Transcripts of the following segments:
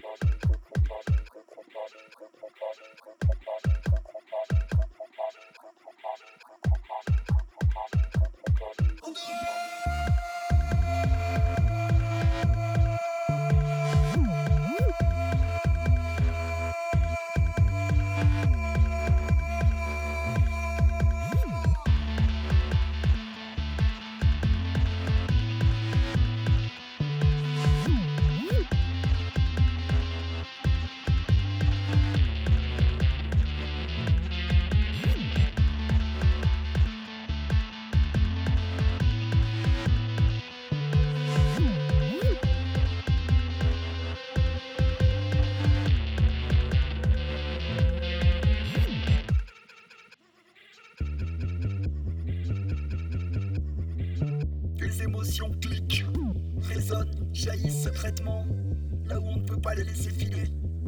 Les émotions cliquent, résonnent, jaillissent secrètement, là où on ne peut pas les laisser filer.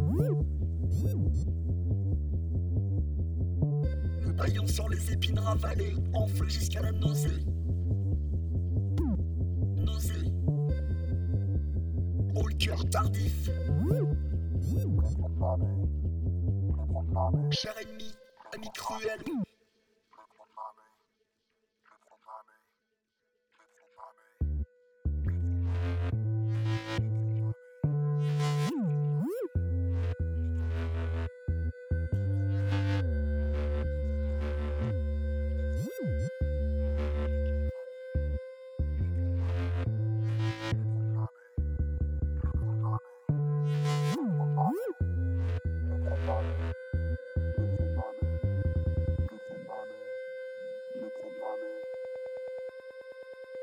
Le baillon sur les épines ravalées enfle jusqu'à la nausée. Nausée. Oh, le cœur tardif. Cher ennemi, ami cruel.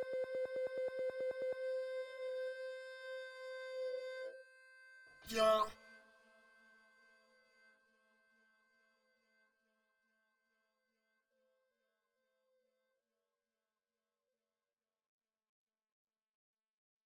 Viens.